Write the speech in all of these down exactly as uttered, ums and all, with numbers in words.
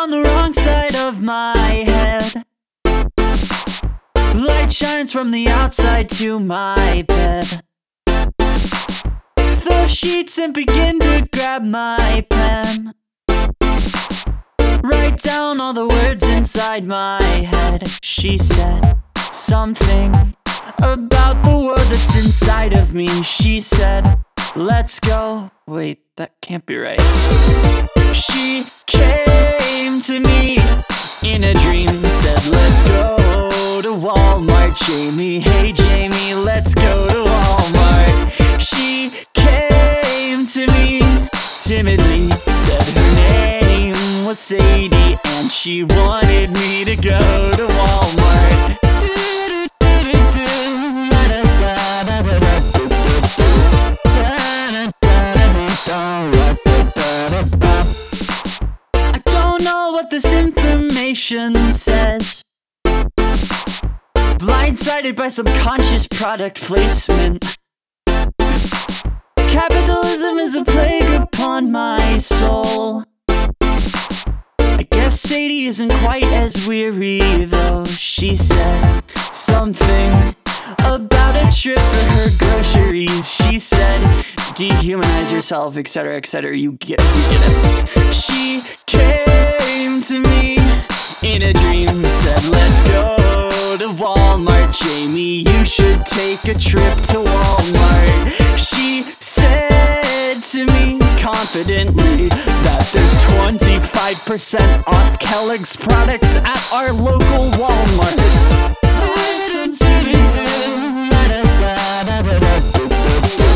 on the wrong side of my head. Light shines from the outside to my bed. Throw sheets and begin to grab my pen. Write down all the words inside my head. She said something about the world that's inside of me. She said, let's go. Wait, that can't be right. She came to me in a dream and said, let's go to Walmart, Jamie. Hey Jamie, let's go to Walmart. She came to me timidly, said her name was Sadie, and she wanted me to go to Walmart. I don't know what this information says. Blindsided by subconscious product placement. Capitalism is a plague upon my soul. I guess Sadie isn't quite as weary though. She said something about a trip for her groceries. She said, dehumanize yourself, etc, etc. You get, you get it. She came to me in a dream and said, let's go to Walmart, Jamie. You should take a trip to Walmart. She said to me confidently that there's twenty-five percent off Kellogg's products at our local Walmart.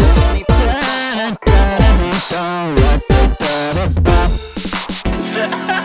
Ha